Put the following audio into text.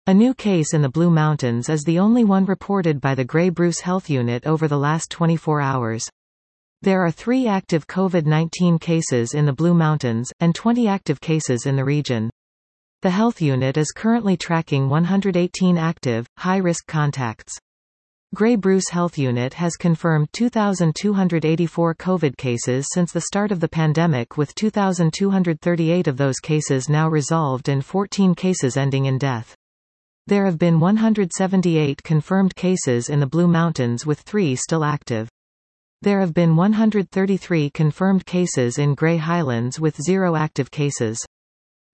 A new case in the Blue Mountains is the only one reported by the Grey Bruce Health Unit over the last 24 hours. There are 3 active COVID-19 cases in the Blue Mountains, and 20 active cases in the region. The health unit is currently tracking 118 active, high-risk contacts. Grey Bruce Health Unit has confirmed 2,284 COVID cases since the start of the pandemic, with 2,238 of those cases now resolved and 14 cases ending in death. There have been 178 confirmed cases in the Blue Mountains, with 3 still active. There have been 133 confirmed cases in Grey Highlands with 0 active cases.